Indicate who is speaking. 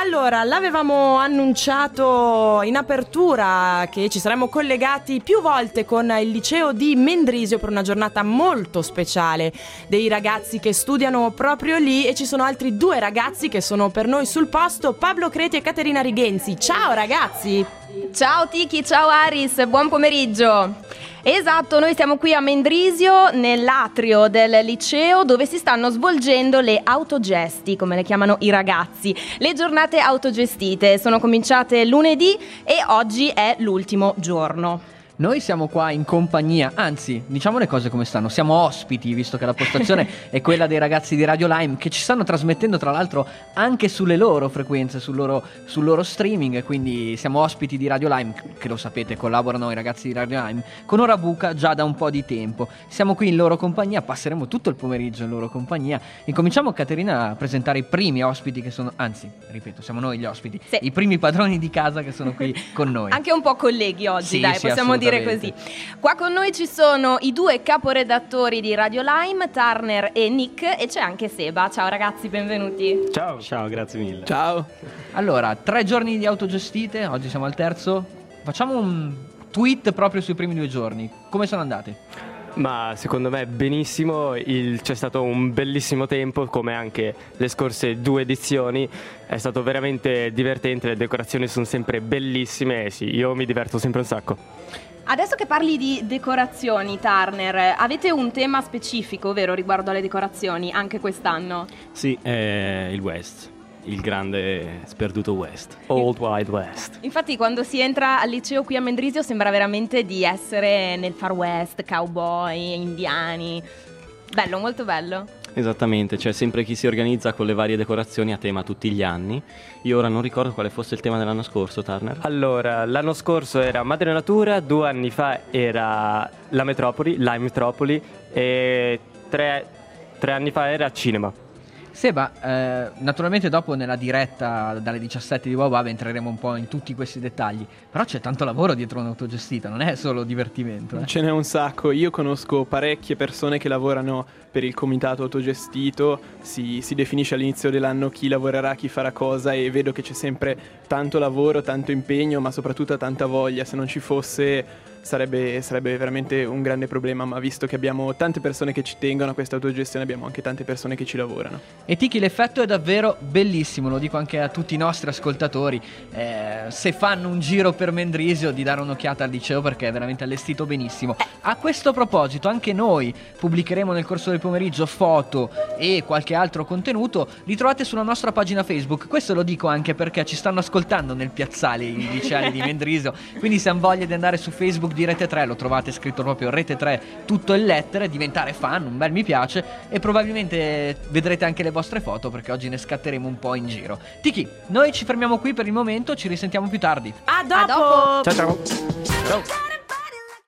Speaker 1: Allora, l'avevamo annunciato in apertura che ci saremmo collegati più volte con il liceo di Mendrisio per una giornata molto speciale dei ragazzi che studiano proprio lì, e ci sono altri due ragazzi che sono per noi sul posto, Pablo Creti e Caterina Righenzi. Ciao ragazzi!
Speaker 2: Ciao Tiki, ciao Aris, buon pomeriggio. Esatto, noi siamo qui a Mendrisio, nell'atrio del liceo, dove si stanno svolgendo le autogesti, come le chiamano i ragazzi. Le giornate autogestite sono cominciate lunedì e oggi è l'ultimo giorno.
Speaker 3: Noi siamo qua in compagnia, anzi, diciamo le cose come stanno, siamo ospiti, visto che la postazione è quella dei ragazzi di Radio Lime, che ci stanno trasmettendo tra l'altro anche sulle loro frequenze, sul loro streaming, quindi siamo ospiti di Radio Lime, che lo sapete, collaborano i ragazzi di Radio Lime con Ora Buca già da un po' di tempo. Siamo qui in loro compagnia, passeremo tutto il pomeriggio in loro compagnia. Incominciamo, Caterina, a presentare i primi ospiti che sono, anzi, ripeto, siamo noi gli ospiti, sì, i primi padroni di casa che sono qui con noi.
Speaker 2: Anche un po' colleghi oggi,
Speaker 3: sì,
Speaker 2: dai,
Speaker 3: sì,
Speaker 2: possiamo dire così. Qua con noi ci sono i due caporedattori di Radio Lime, Turner e Nick, e c'è anche Seba. Ciao ragazzi, benvenuti.
Speaker 4: Ciao, grazie mille.
Speaker 3: Ciao. Allora, 3 giorni di autogestite, oggi siamo al terzo. Facciamo un tweet proprio sui primi 2 giorni. Come sono andati?
Speaker 4: Ma secondo me benissimo, c'è stato un bellissimo tempo, come anche le scorse 2 edizioni. È stato veramente divertente, le decorazioni sono sempre bellissime e sì, io mi diverto sempre un sacco.
Speaker 2: Adesso che parli di decorazioni, Turner, avete un tema specifico, vero, riguardo alle decorazioni, anche quest'anno?
Speaker 5: Sì, è il West, il grande sperduto West, Old Wild West.
Speaker 2: Infatti quando si entra al liceo qui a Mendrisio sembra veramente di essere nel Far West, cowboy, indiani. Bello, molto bello.
Speaker 5: Esattamente, c'è sempre chi si organizza con le varie decorazioni a tema tutti gli anni. Io ora non ricordo quale fosse il tema dell'anno scorso, Turner.
Speaker 4: Allora, l'anno scorso era Madre Natura, 2 anni fa era la Metropoli e 3 anni fa era Cinema.
Speaker 3: Seba, naturalmente dopo nella diretta dalle 17 di Wawab entreremo un po' in tutti questi dettagli, però c'è tanto lavoro dietro un'autogestita, non è solo divertimento.
Speaker 6: Ce n'è un sacco, io conosco parecchie persone che lavorano per il comitato autogestito, si definisce all'inizio dell'anno chi lavorerà, chi farà cosa, e vedo che c'è sempre tanto lavoro, tanto impegno, ma soprattutto tanta voglia. Se non ci fosse sarebbe veramente un grande problema, ma visto che abbiamo tante persone che ci tengono a questa autogestione, abbiamo anche tante persone che ci lavorano.
Speaker 3: E Tiki, l'effetto è davvero bellissimo, lo dico anche a tutti i nostri ascoltatori, se fanno un giro per Mendrisio di dare un'occhiata al liceo, perché è veramente allestito benissimo. A questo proposito anche noi pubblicheremo nel corso del pomeriggio foto e qualche altro contenuto, li trovate sulla nostra pagina Facebook. Questo lo dico anche perché ci stanno ascoltando nel piazzale i liceali di Mendrisio, quindi se hanno voglia di andare su Facebook di Rete 3 lo trovate scritto proprio Rete 3 tutto in lettere, diventare fan, un bel mi piace, e probabilmente vedrete anche le vostre foto, perché oggi ne scatteremo un po' in giro. Tiki, noi ci fermiamo qui per il momento, ci risentiamo più tardi.
Speaker 1: A dopo!
Speaker 4: Ciao.
Speaker 5: Ciao.